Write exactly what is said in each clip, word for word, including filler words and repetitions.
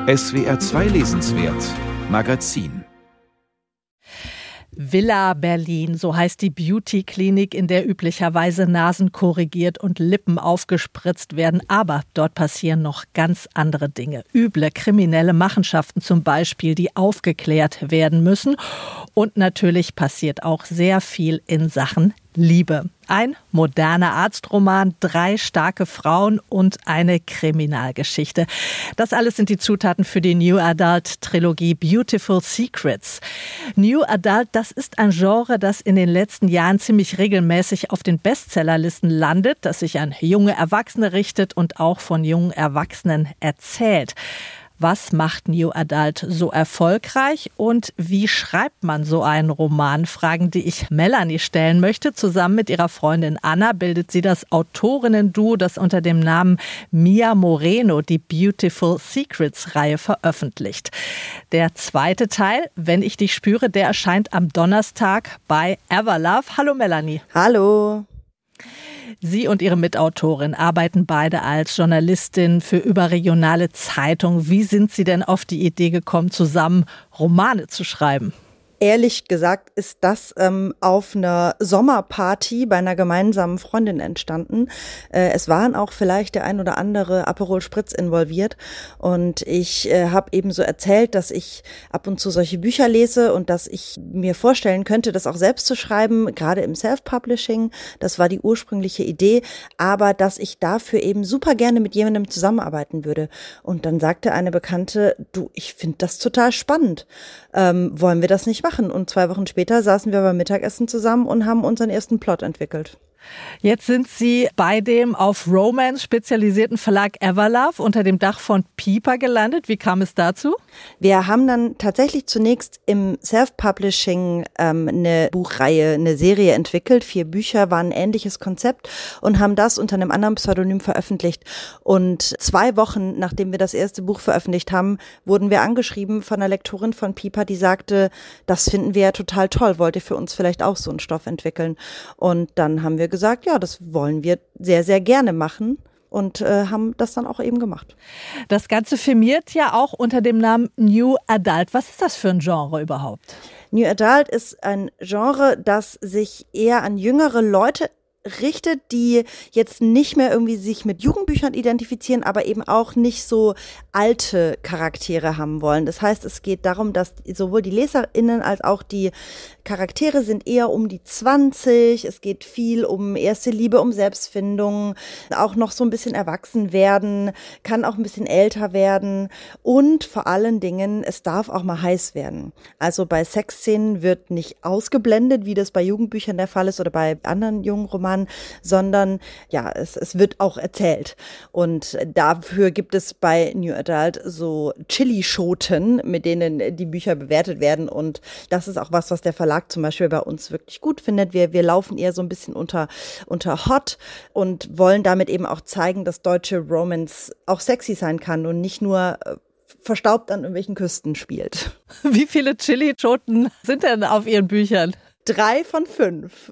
S W R zwei Lesenswert Magazin. Villa Berlin, so heißt die Beauty-Klinik, in der üblicherweise Nasen korrigiert und Lippen aufgespritzt werden. Aber dort passieren noch ganz andere Dinge. Üble kriminelle Machenschaften zum Beispiel, die aufgeklärt werden müssen. Und natürlich passiert auch sehr viel in Sachen Liebe. Ein moderner Arztroman, drei starke Frauen und eine Kriminalgeschichte. Das alles sind die Zutaten für die New Adult Trilogie Beautiful Secrets. New Adult, das ist ein Genre, das in den letzten Jahren ziemlich regelmäßig auf den Bestsellerlisten landet, das sich an junge Erwachsene richtet und auch von jungen Erwachsenen erzählt. Was macht New Adult so erfolgreich und wie schreibt man so einen Roman? Fragen, die ich Melanie stellen möchte. Zusammen mit ihrer Freundin Anna bildet sie das Autorinnen-Duo, das unter dem Namen Mia Moreno die Beautiful Secrets-Reihe veröffentlicht. Der zweite Teil, Wenn ich dich spüre, der erscheint am Donnerstag bei Everlove. Hallo Melanie. Hallo. Sie und Ihre Mitautorin arbeiten beide als Journalistin für überregionale Zeitungen. Wie sind Sie denn auf die Idee gekommen, zusammen Romane zu schreiben? Ehrlich gesagt ist das ähm, auf einer Sommerparty bei einer gemeinsamen Freundin entstanden. Äh, es waren auch vielleicht der ein oder andere Aperol Spritz involviert und ich äh, habe eben so erzählt, dass ich ab und zu solche Bücher lese und dass ich mir vorstellen könnte, das auch selbst zu schreiben, gerade im Self-Publishing. Das war die ursprüngliche Idee, aber dass ich dafür eben super gerne mit jemandem zusammenarbeiten würde. Und dann sagte eine Bekannte, du, ich finde das total spannend. Ähm, wollen wir das nicht machen? Und zwei Wochen später saßen wir beim Mittagessen zusammen und haben unseren ersten Plot entwickelt. Jetzt sind Sie bei dem auf Romance spezialisierten Verlag Everlove unter dem Dach von Piper gelandet. Wie kam es dazu? Wir haben dann tatsächlich zunächst im Self-Publishing ähm, eine Buchreihe, eine Serie entwickelt. Vier Bücher waren ein ähnliches Konzept und haben das unter einem anderen Pseudonym veröffentlicht. Und zwei Wochen, nachdem wir das erste Buch veröffentlicht haben, wurden wir angeschrieben von einer Lektorin von Piper, die sagte, das finden wir ja total toll, wollt ihr für uns vielleicht auch so einen Stoff entwickeln? Und dann haben wir gesagt, ja, das wollen wir sehr, sehr gerne machen und äh, haben das dann auch eben gemacht. Das Ganze firmiert ja auch unter dem Namen New Adult. Was ist das für ein Genre überhaupt? New Adult ist ein Genre, das sich eher an jüngere Leute richtet, die jetzt nicht mehr irgendwie sich mit Jugendbüchern identifizieren, aber eben auch nicht so alte Charaktere haben wollen. Das heißt, es geht darum, dass sowohl die LeserInnen als auch die Charaktere sind eher um die zwanzig. Es geht viel um erste Liebe, um Selbstfindung, auch noch so ein bisschen erwachsen werden, kann auch ein bisschen älter werden und vor allen Dingen, es darf auch mal heiß werden. Also bei Sexszenen wird nicht ausgeblendet, wie das bei Jugendbüchern der Fall ist oder bei anderen jungen Romanen, sondern ja, es, es wird auch erzählt. Und dafür gibt es bei New Adult so Chili-Schoten, mit denen die Bücher bewertet werden. Und das ist auch was, was der Verlag zum Beispiel bei uns wirklich gut findet. Wir, wir laufen eher so ein bisschen unter, unter Hot und wollen damit eben auch zeigen, dass deutsche Romance auch sexy sein kann und nicht nur verstaubt an irgendwelchen Küsten spielt. Wie viele Chili-Schoten sind denn auf Ihren Büchern? Drei von fünf.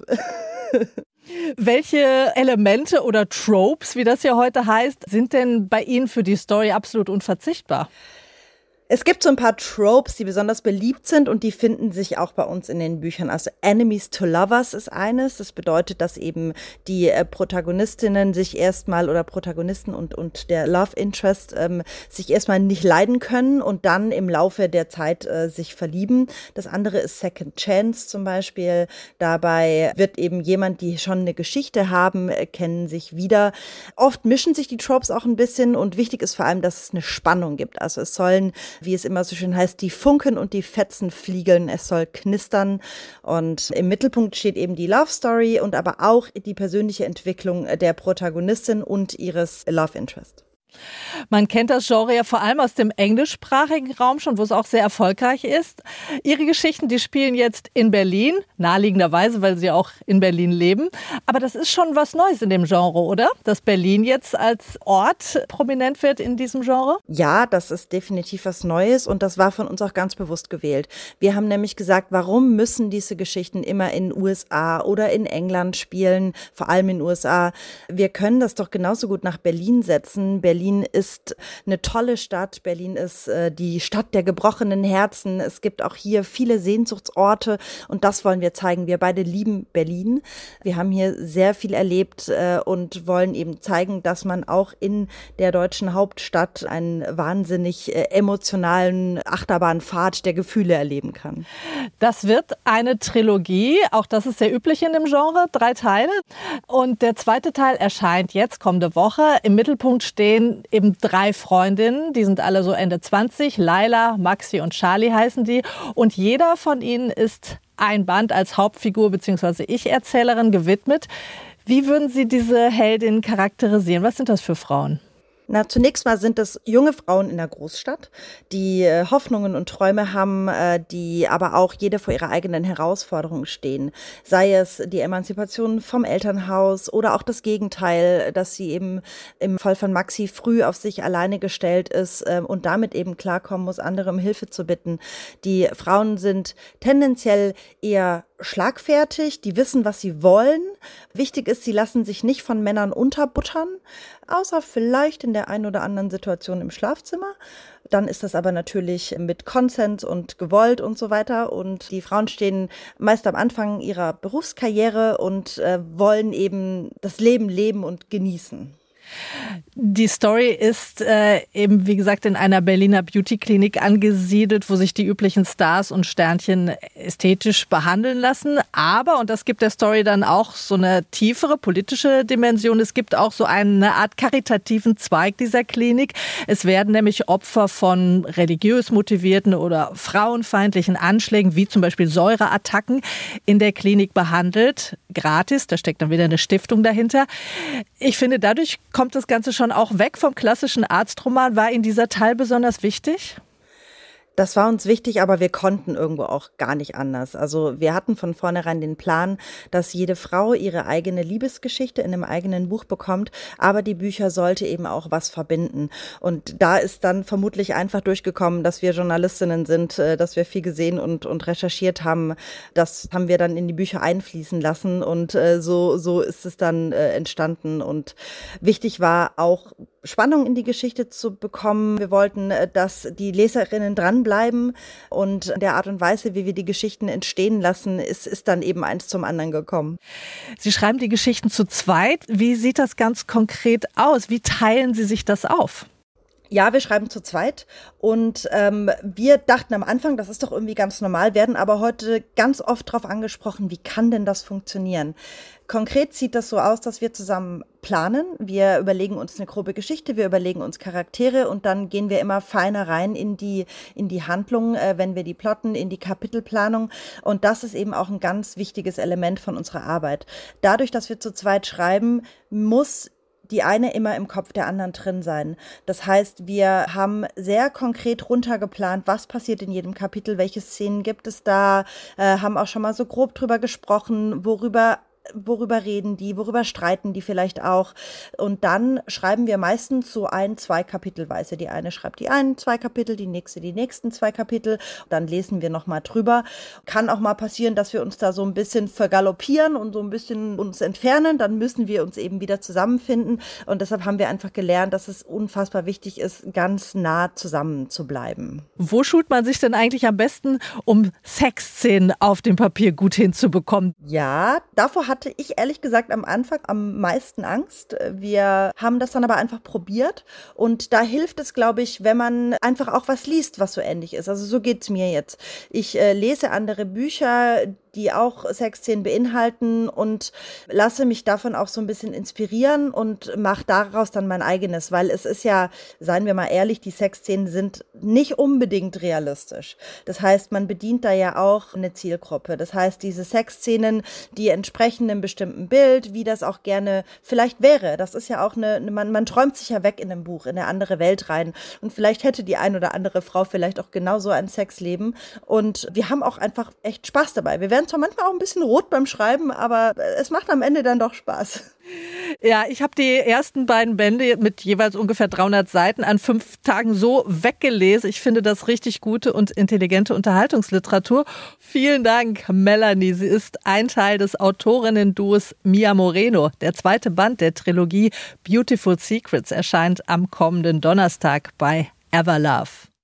Welche Elemente oder Tropes, wie das ja heute heißt, sind denn bei Ihnen für die Story absolut unverzichtbar? Es gibt so ein paar Tropes, die besonders beliebt sind und die finden sich auch bei uns in den Büchern. Also Enemies to Lovers ist eines. Das bedeutet, dass eben die äh, Protagonistinnen sich erstmal oder Protagonisten und und der Love Interest ähm, sich erstmal nicht leiden können und dann im Laufe der Zeit äh, sich verlieben. Das andere ist Second Chance zum Beispiel. Dabei wird eben jemand, die schon eine Geschichte haben, äh, kennen sich wieder. Oft mischen sich die Tropes auch ein bisschen und wichtig ist vor allem, dass es eine Spannung gibt. Also es sollen, wie es immer so schön heißt, die Funken und die Fetzen fliegen, es soll knistern und im Mittelpunkt steht eben die Love Story und aber auch die persönliche Entwicklung der Protagonistin und ihres Love Interest. Man kennt das Genre ja vor allem aus dem englischsprachigen Raum schon, wo es auch sehr erfolgreich ist. Ihre Geschichten, die spielen jetzt in Berlin, naheliegenderweise, weil Sie auch in Berlin leben. Aber das ist schon was Neues in dem Genre, oder? Dass Berlin jetzt als Ort prominent wird in diesem Genre? Ja, das ist definitiv was Neues und das war von uns auch ganz bewusst gewählt. Wir haben nämlich gesagt, warum müssen diese Geschichten immer in den U S A oder in England spielen, vor allem in den U S A? Wir können das doch genauso gut nach Berlin setzen. Berlin Berlin ist eine tolle Stadt. Berlin ist äh, die Stadt der gebrochenen Herzen. Es gibt auch hier viele Sehnsuchtsorte und das wollen wir zeigen. Wir beide lieben Berlin. Wir haben hier sehr viel erlebt äh, und wollen eben zeigen, dass man auch in der deutschen Hauptstadt einen wahnsinnig äh, emotionalen Achterbahnfahrt der Gefühle erleben kann. Das wird eine Trilogie. Auch das ist sehr üblich in dem Genre. Drei Teile. Und der zweite Teil erscheint jetzt kommende Woche. Im Mittelpunkt stehen eben drei Freundinnen. Die sind alle so Ende zwanzig. Laila, Maxi und Charlie heißen die. Und jeder von ihnen ist ein Band als Hauptfigur bzw. Ich-Erzählerin gewidmet. Wie würden Sie diese Heldinnen charakterisieren? Was sind das für Frauen? Na, zunächst mal sind es junge Frauen in der Großstadt, die äh, Hoffnungen und Träume haben, äh, die aber auch jede vor ihrer eigenen Herausforderung stehen. Sei es die Emanzipation vom Elternhaus oder auch das Gegenteil, dass sie eben im Fall von Maxi früh auf sich alleine gestellt ist äh, und damit eben klarkommen muss, andere um Hilfe zu bitten. Die Frauen sind tendenziell eher schlagfertig, die wissen, was sie wollen. Wichtig ist, sie lassen sich nicht von Männern unterbuttern, außer vielleicht in der einen oder anderen Situation im Schlafzimmer. Dann ist das aber natürlich mit Konsens und gewollt und so weiter. Und die Frauen stehen meist am Anfang ihrer Berufskarriere und äh, wollen eben das Leben leben und genießen. Die Story ist äh, eben, wie gesagt, in einer Berliner Beauty-Klinik angesiedelt, wo sich die üblichen Stars und Sternchen ästhetisch behandeln lassen. Aber, und das gibt der Story dann auch so eine tiefere politische Dimension, es gibt auch so eine Art karitativen Zweig dieser Klinik. Es werden nämlich Opfer von religiös motivierten oder frauenfeindlichen Anschlägen, wie zum Beispiel Säureattacken, in der Klinik behandelt. Gratis, da steckt dann wieder eine Stiftung dahinter. Ich finde, dadurch kommt das Ganze schon auch weg vom klassischen Arztroman. War Ihnen dieser Teil besonders wichtig? Das war uns wichtig, aber wir konnten irgendwo auch gar nicht anders. Also wir hatten von vornherein den Plan, dass jede Frau ihre eigene Liebesgeschichte in einem eigenen Buch bekommt, aber die Bücher sollte eben auch was verbinden. Und da ist dann vermutlich einfach durchgekommen, dass wir Journalistinnen sind, dass wir viel gesehen und, und recherchiert haben. Das haben wir dann in die Bücher einfließen lassen und so, so ist es dann entstanden. Und wichtig war auch, Spannung in die Geschichte zu bekommen. Wir wollten, dass die Leserinnen dranbleiben und der Art und Weise, wie wir die Geschichten entstehen lassen, ist, ist dann eben eins zum anderen gekommen. Sie schreiben die Geschichten zu zweit. Wie sieht das ganz konkret aus? Wie teilen Sie sich das auf? Ja, wir schreiben zu zweit und ähm, wir dachten am Anfang, das ist doch irgendwie ganz normal, werden aber heute ganz oft darauf angesprochen, wie kann denn das funktionieren? Konkret sieht das so aus, dass wir zusammen planen. Wir überlegen uns eine grobe Geschichte, wir überlegen uns Charaktere und dann gehen wir immer feiner rein in die in die Handlung, äh, wenn wir die plotten, in die Kapitelplanung. Und das ist eben auch ein ganz wichtiges Element von unserer Arbeit. Dadurch, dass wir zu zweit schreiben, muss die eine immer im Kopf der anderen drin sein. Das heißt, wir haben sehr konkret runtergeplant, was passiert in jedem Kapitel, welche Szenen gibt es da, äh, haben auch schon mal so grob drüber gesprochen, worüber Worüber reden die, worüber streiten die vielleicht auch. Und dann schreiben wir meistens so ein, zwei Kapitelweise. Die eine schreibt die einen zwei Kapitel, die nächste die nächsten zwei Kapitel. Dann lesen wir nochmal drüber. Kann auch mal passieren, dass wir uns da so ein bisschen vergaloppieren und so ein bisschen uns entfernen. Dann müssen wir uns eben wieder zusammenfinden. Und deshalb haben wir einfach gelernt, dass es unfassbar wichtig ist, ganz nah zusammen zu bleiben. Wo schult man sich denn eigentlich am besten, um Sexszenen auf dem Papier gut hinzubekommen? Ja, davor hat hatte ich ehrlich gesagt am Anfang am meisten Angst. Wir haben das dann aber einfach probiert und da hilft es, glaube ich, wenn man einfach auch was liest, was so ähnlich ist. Also so geht's mir jetzt. Ich äh, lese andere Bücher, die auch Sexszenen beinhalten und lasse mich davon auch so ein bisschen inspirieren und mache daraus dann mein eigenes, weil es ist ja, seien wir mal ehrlich, die Sexszenen sind nicht unbedingt realistisch. Das heißt, man bedient da ja auch eine Zielgruppe. Das heißt, diese Sexszenen, die entsprechen einem bestimmten Bild, wie das auch gerne vielleicht wäre. Das ist ja auch eine, man, man träumt sich ja weg in einem Buch, in eine andere Welt rein und vielleicht hätte die ein oder andere Frau vielleicht auch genauso ein Sexleben und wir haben auch einfach echt Spaß dabei. Wir werden einem zwar manchmal auch ein bisschen rot beim Schreiben, aber es macht am Ende dann doch Spaß. Ja, ich habe die ersten beiden Bände mit jeweils ungefähr dreihundert Seiten an fünf Tagen so weggelesen. Ich finde das richtig gute und intelligente Unterhaltungsliteratur. Vielen Dank, Melanie. Sie ist ein Teil des Autorinnen-Duos Mia Moreno. Der zweite Band der Trilogie Beautiful Secrets erscheint am kommenden Donnerstag bei Everlove.